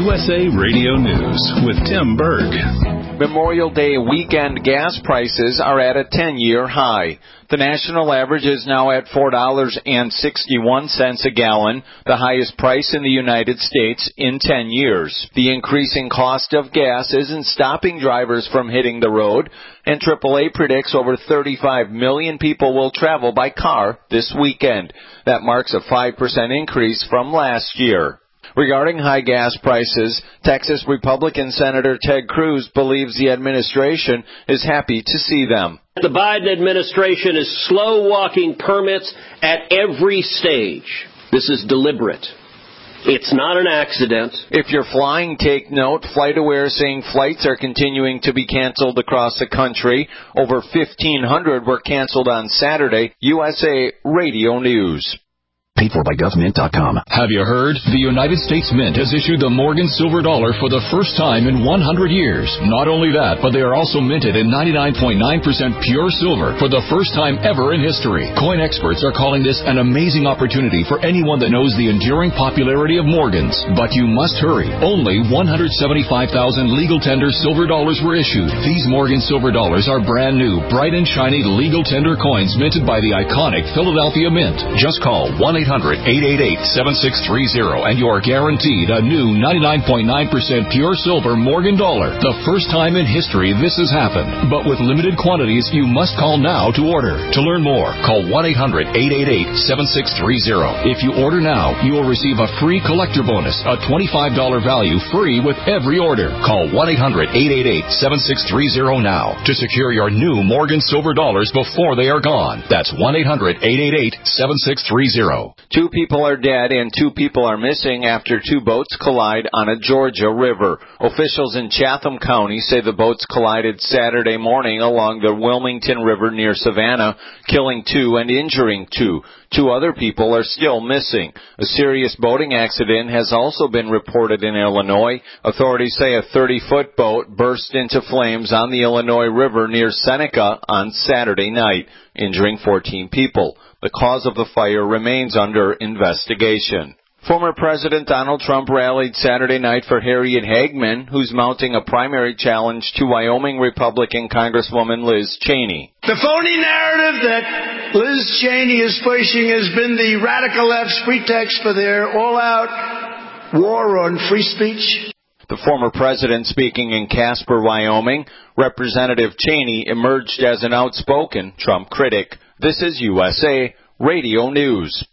USA Radio News with Tim Berg. Memorial Day weekend gas prices are at a 10-year high. The national average is now at $4.61 a gallon, the highest price in the United States in 10 years. The increasing cost of gas isn't stopping drivers from hitting the road, and AAA predicts over 35 million people will travel by car this weekend. That marks a 5% increase from last year. Regarding high gas prices, Texas Republican Senator Ted Cruz believes the administration is happy to see them. The Biden administration is slow-walking permits at every stage. This is deliberate. It's not an accident. If you're flying, take note. FlightAware saying flights are continuing to be canceled across the country. Over 1,500 were canceled on Saturday. USA Radio News. Paid for by GovMint.com. Have you heard? The United States Mint has issued the Morgan Silver Dollar for the first time in 100 years. Not only that, but they are also minted in 99.9% pure silver for the first time ever in history. Coin experts are calling this an amazing opportunity for anyone that knows the enduring popularity of Morgans. But you must hurry. Only 175,000 legal tender silver dollars were issued. These Morgan Silver Dollars are brand new, bright and shiny legal tender coins minted by the iconic Philadelphia Mint. Just call 1-800-888-7630 and you're guaranteed a new 99.9% pure silver Morgan dollar. The first time in history this has happened. But with limited quantities, you must call now to order. To learn more, call 1-800-888-7630. If you order now, you will receive a free collector bonus, a $25 value free with every order. Call 1-800-888-7630 now to secure your new Morgan Silver Dollars before they are gone. That's 1-800-888-7630. 2 people are dead and 2 people are missing after 2 boats collide on a Georgia river. Officials in Chatham County say the boats collided Saturday morning along the Wilmington River near Savannah, killing 2 and injuring 2. 2 other people are still missing. A serious boating accident has also been reported in Illinois. Authorities say a 30-foot boat burst into flames on the Illinois River near Seneca on Saturday night, injuring 14 people. The cause of the fire remains under investigation. Former President Donald Trump rallied Saturday night for Harriet Hagman, who's mounting a primary challenge to Wyoming Republican Congresswoman Liz Cheney. The phony narrative that Liz Cheney is pushing has been the radical left's pretext for their all-out war on free speech. The former president speaking in Casper, Wyoming, Representative Cheney emerged as an outspoken Trump critic. This is USA Radio News.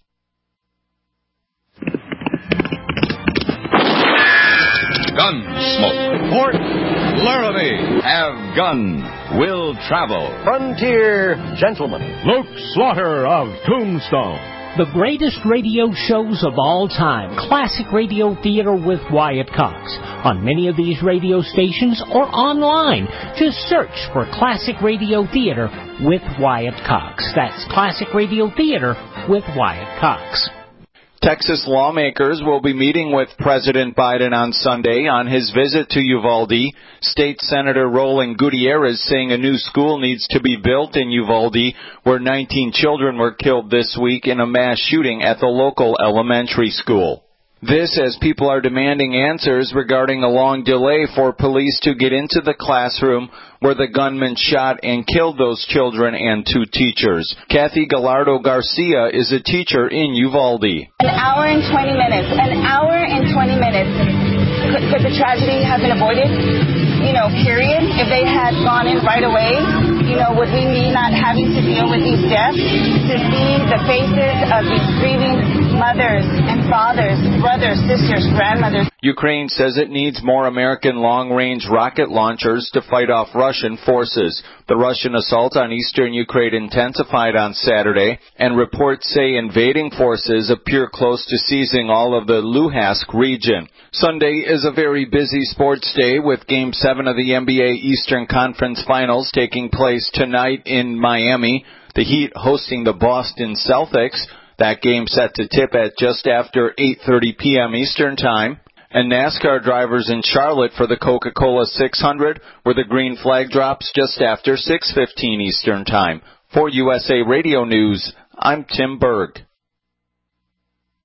Gunsmoke. Fort Laramie. Have gun. Will travel. Frontier Gentleman. Luke Slaughter of Tombstone. The greatest radio shows of all time. Classic Radio Theater with Wyatt Cox. On many of these radio stations or online. Just search for Classic Radio Theater with Wyatt Cox. That's Classic Radio Theater with Wyatt Cox. Texas lawmakers will be meeting with President Biden on Sunday on his visit to Uvalde. State Senator Roland Gutierrez saying a new school needs to be built in Uvalde, where 19 children were killed this week in a mass shooting at the local elementary school. This as people are demanding answers regarding a long delay for police to get into the classroom where the gunman shot and killed those children and 2 teachers. Kathy Gallardo Garcia is a teacher in Uvalde. An hour and 20 minutes. An hour and 20 minutes. Could the tragedy have been avoided? Period. If they had gone in right away, would we be not having to deal with these deaths? To see the faces of these grieving mothers and fathers, brothers, sisters, grandmothers. Ukraine says it needs more American long-range rocket launchers to fight off Russian forces. The Russian assault on eastern Ukraine intensified on Saturday, and reports say invading forces appear close to seizing all of the Luhansk region. Sunday is a very busy sports day with Game 7 of the NBA Eastern Conference Finals taking place tonight in Miami. The Heat hosting the Boston Celtics. That game set to tip at just after 8:30 p.m. Eastern Time. And NASCAR drivers in Charlotte for the Coca-Cola 600, where the green flag drops just after 6:15 Eastern Time. For USA Radio News, I'm Tim Berg.